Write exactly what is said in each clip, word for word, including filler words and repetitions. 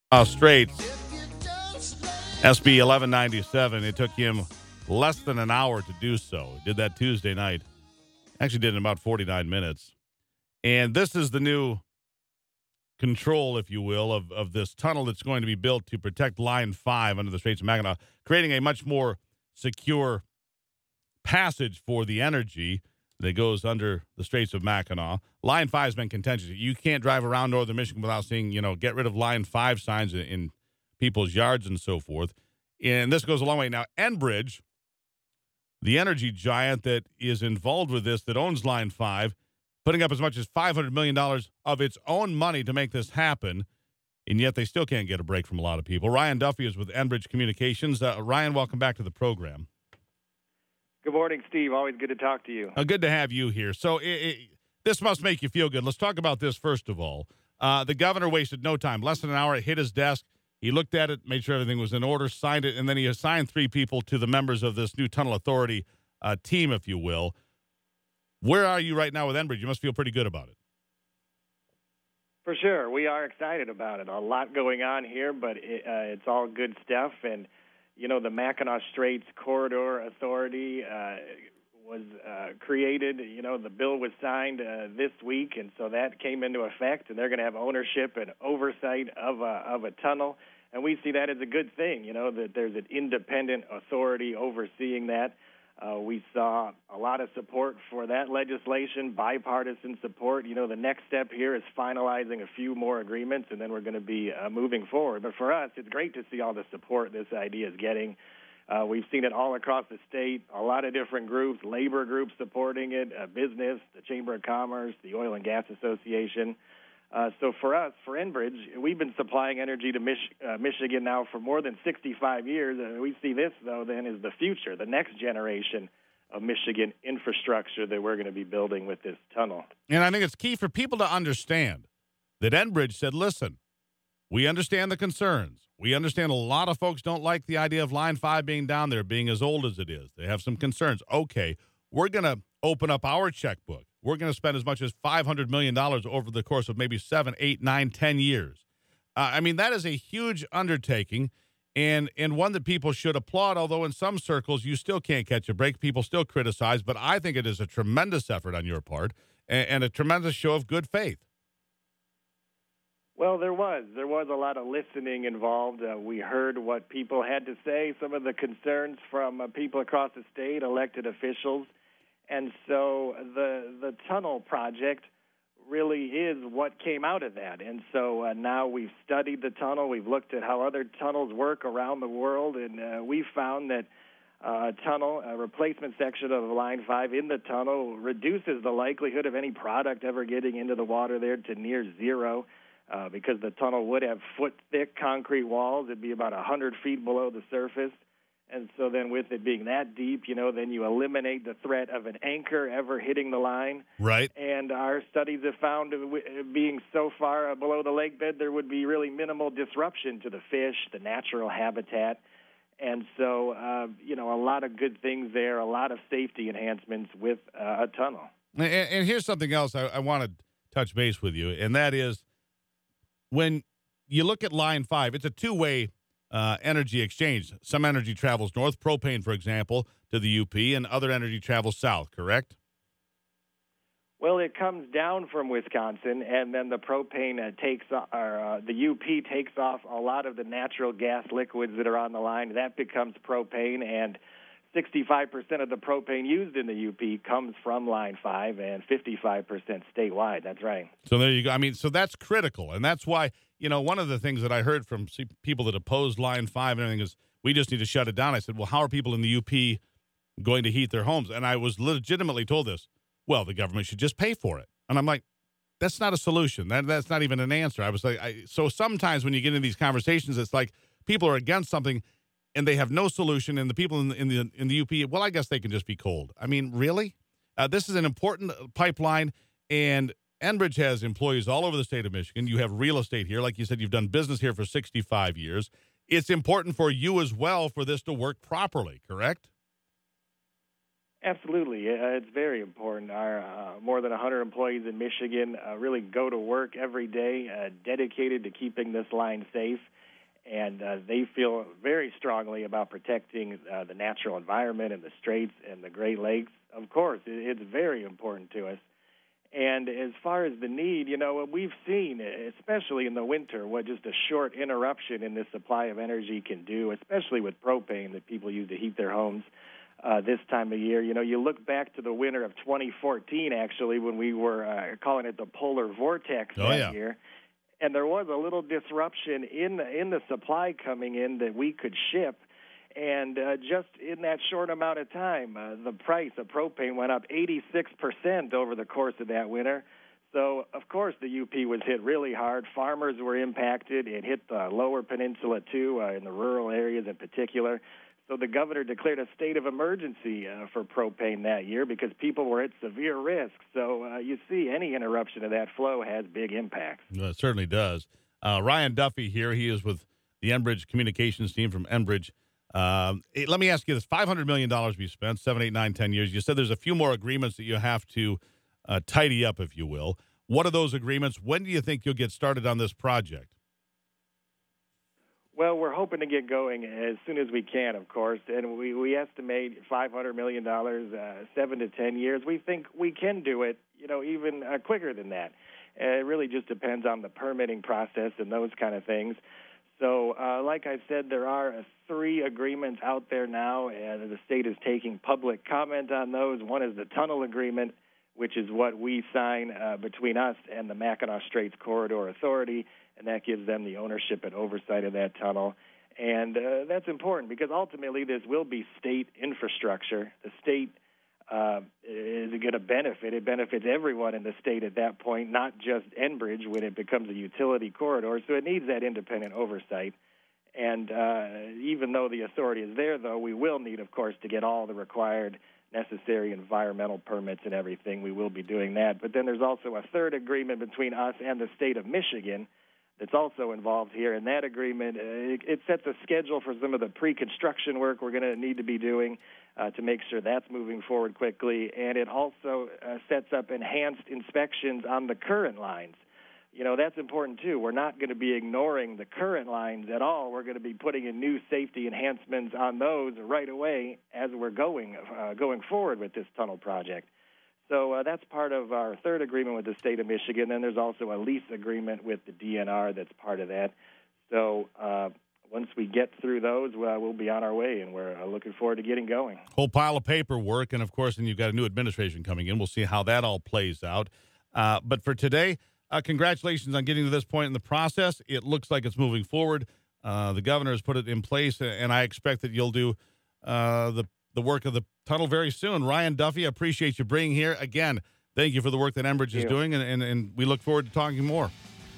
Uh, Straits, S B eleven ninety-seven. It took him less than an hour to do so. He did that Tuesday night. Actually did it in about forty-nine minutes. And this is the new control, if you will, of, of this tunnel that's going to be built to protect Line five under the Straits of Mackinac, creating a much more secure passage for the energy that goes under the Straits of Mackinac. Line five has been contentious. You can't drive around northern Michigan without seeing, you know, get rid of Line five signs in, in people's yards and so forth. And this goes a long way. Now, Enbridge, the energy giant that is involved with this, that owns Line five, putting up as much as five hundred million dollars of its own money to make this happen, and yet they still can't get a break from a lot of people. Ryan Duffy is with Enbridge Communications. Uh, Ryan, welcome back to the program. Good morning, Steve. Always good to talk to you. Uh, good to have you here. So it, it, this must make you feel good. Let's talk about this first of all. Uh, the governor wasted no time. Less than an hour, it hit his desk. He looked at it, made sure everything was in order, signed it, and then he assigned three people to the members of this new Tunnel Authority uh, team, if you will. Where are you right now with Enbridge? You must feel pretty good about it. For sure. We are excited about it. A lot going on here, but it, uh, it's all good stuff. And you know, the Mackinac Straits Corridor Authority uh, was uh, created. You know, the bill was signed uh, this week, and so that came into effect, and they're going to have ownership and oversight of a, of a tunnel. And we see that as a good thing, you know, that there's an independent authority overseeing that. Uh, we saw a lot of support for that legislation, bipartisan support. You know, the next step here is finalizing a few more agreements, and then we're going to be uh, moving forward. But for us, it's great to see all the support this idea is getting. Uh, we've seen it all across the state, a lot of different groups, labor groups supporting it, uh, business, the Chamber of Commerce, the Oil and Gas Association. Uh, so for us, for Enbridge, we've been supplying energy to Mich- uh, Michigan now for more than sixty-five years. And we see this, though, then is the future, the next generation of Michigan infrastructure that we're going to be building with this tunnel. And I think it's key for people to understand that Enbridge said, listen, we understand the concerns. We understand a lot of folks don't like the idea of Line five being down there, being as old as it is. They have some concerns. Okay, we're going to open up our checkbook. We're going to spend as much as five hundred million dollars over the course of maybe seven, eight, nine, ten years. Uh, I mean, that is a huge undertaking and, and one that people should applaud, although in some circles you still can't catch a break. People still criticize, but I think it is a tremendous effort on your part and, and a tremendous show of good faith. Well, there was. There was a lot of listening involved. Uh, we heard what people had to say, some of the concerns from uh, people across the state, elected officials. And so the the tunnel project really is what came out of that. And so uh, now we've studied the tunnel. We've looked at how other tunnels work around the world, and uh, we found that uh, a tunnel, a replacement section of Line five in the tunnel reduces the likelihood of any product ever getting into the water there to near zero uh, because the tunnel would have foot-thick concrete walls. It'd be about one hundred feet below the surface. And so then with it being that deep, you know, then you eliminate the threat of an anchor ever hitting the line. Right. And our studies have found being so far below the lake bed, there would be really minimal disruption to the fish, the natural habitat. And so, uh, you know, a lot of good things there, a lot of safety enhancements with uh, a tunnel. And, and here's something else I, I want to touch base with you, and that is when you look at Line five, it's a two-way Uh, energy exchange. Some energy travels north, propane, for example, to the U P, and other energy travels south, correct? Well, it comes down from Wisconsin, and then the propane uh, takes, or uh, the U P takes off a lot of the natural gas liquids that are on the line. That becomes propane, and sixty-five percent of the propane used in the U P comes from Line five, and fifty-five percent statewide. That's right. So there you go. I mean, so that's critical, and that's why, you know, one of the things that I heard from people that opposed Line five and everything is, we just need to shut it down. I said, well, how are people in the U P going to heat their homes? And I was legitimately told this, well, the government should just pay for it. And I'm like, that's not a solution. That That's not even an answer. I was like, I, so sometimes when you get into these conversations, it's like people are against something and they have no solution, and the people in the, in the, in the U P, well, I guess they can just be cold. I mean, really? Uh, this is an important pipeline, and Enbridge has employees all over the state of Michigan. You have real estate here. Like you said, you've done business here for sixty-five years. It's important for you as well for this to work properly, correct? Absolutely. Uh, It's very important. Our uh, more than one hundred employees in Michigan uh, really go to work every day uh, dedicated to keeping this line safe, and uh, they feel very strongly about protecting uh, the natural environment and the Straits and the Great Lakes. Of course, it, it's very important to us. And as far as the need, you know, what we've seen, especially in the winter, what just a short interruption in the supply of energy can do, especially with propane that people use to heat their homes uh, this time of year. You know, you look back to the winter of twenty fourteen, actually, when we were uh, calling it the polar vortex oh, that yeah. year. And there was a little disruption in the, in the supply coming in that we could ship. And uh, just in that short amount of time, uh, the price of propane went up eighty-six percent over the course of that winter. So, of course, the U P was hit really hard. Farmers were impacted. It hit the lower peninsula, too, uh, in the rural areas in particular. So the governor declared a state of emergency uh, for propane that year because people were at severe risk. So uh, you see any interruption of that flow has big impacts. Well, it certainly does. Uh, Ryan Duffy here. He is with the Enbridge communications team from Enbridge. Um, hey, let me ask you this. five hundred million dollars to be spent, seven, eight, nine, ten years. You said there's a few more agreements that you have to uh, tidy up, if you will. What are those agreements? When do you think you'll get started on this project? Well, we're hoping to get going as soon as we can, of course, and we, we estimate five hundred million dollars, uh, seven to ten years. We think we can do it, you know, even uh, quicker than that. Uh, it really just depends on the permitting process and those kind of things. So, uh, like I said, there are uh, three agreements out there now, and the state is taking public comment on those. One is the tunnel agreement, which is what we sign uh, between us and the Mackinac Straits Corridor Authority, and that gives them the ownership and oversight of that tunnel. And uh, that's important because ultimately this will be state infrastructure. The state uh, is going to benefit. It benefits everyone in the state at that point, not just Enbridge when it becomes a utility corridor. So it needs that independent oversight. And uh, even though the authority is there, though, we will need, of course, to get all the required necessary environmental permits and everything. We will be doing that. But then there's also a third agreement between us and the state of Michigan that's also involved here. And that agreement, uh, it, it sets a schedule for some of the pre-construction work we're going to need to be doing uh, to make sure that's moving forward quickly. And it also uh, sets up enhanced inspections on the current lines. You know, that's important, too. We're not going to be ignoring the current lines at all. We're going to be putting in new safety enhancements on those right away as we're going uh, going forward with this tunnel project. So uh, that's part of our third agreement with the state of Michigan. Then there's also a lease agreement with the D N R that's part of that. So uh, once we get through those, well, we'll be on our way, and we're uh, looking forward to getting going. Whole pile of paperwork, and, of course, then you've got a new administration coming in. We'll see how that all plays out. Uh, but for today, uh, congratulations on getting to this point in the process. It looks like it's moving forward. Uh, the governor has put it in place, and I expect that you'll do uh, the the work of the tunnel very soon. Ryan Duffy, I appreciate you bringing here. Again, thank you for the work that Enbridge is doing, and, and, and we look forward to talking more.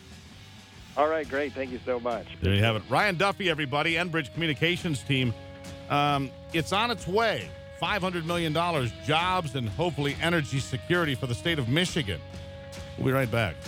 All right, great. Thank you so much. There you have it. Ryan Duffy, everybody, Enbridge Communications team. Um, it's on its way. five hundred million dollars, jobs, and hopefully energy security for the state of Michigan. We'll be right back.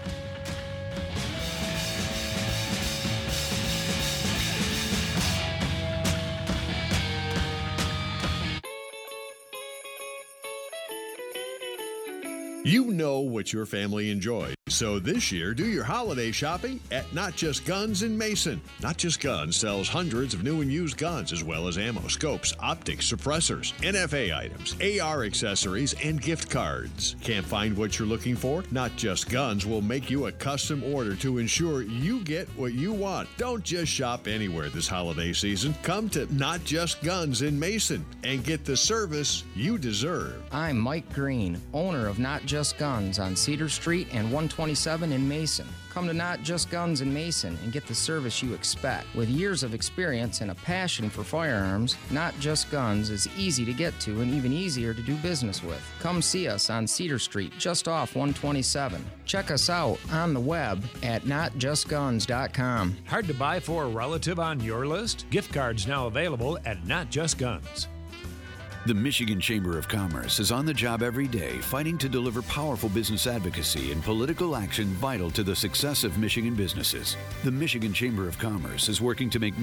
You know what your family enjoys, so this year do your holiday shopping at Not Just Guns in Mason. Not Just Guns sells hundreds of new and used guns as well as ammo, scopes, optics, suppressors, N F A items, A R accessories, and gift cards. Can't find what you're looking for? Not Just Guns will make you a custom order to ensure you get what you want. Don't just shop anywhere this holiday season. Come to Not Just Guns in Mason and get the service you deserve. I'm Mike Green, owner of Not Just Guns on Cedar Street and one twenty-seven in Mason. Come to Not Just Guns in Mason and get the service you expect. With years of experience and a passion for firearms, Not Just Guns is easy to get to and even easier to do business with. Come see us on Cedar Street, just off one twenty-seven. Check us out on the web at not just guns dot com. Hard to buy for a relative on your list? Gift cards now available at Not Just Guns. The Michigan Chamber of Commerce is on the job every day fighting to deliver powerful business advocacy and political action vital to the success of Michigan businesses. The Michigan Chamber of Commerce is working to make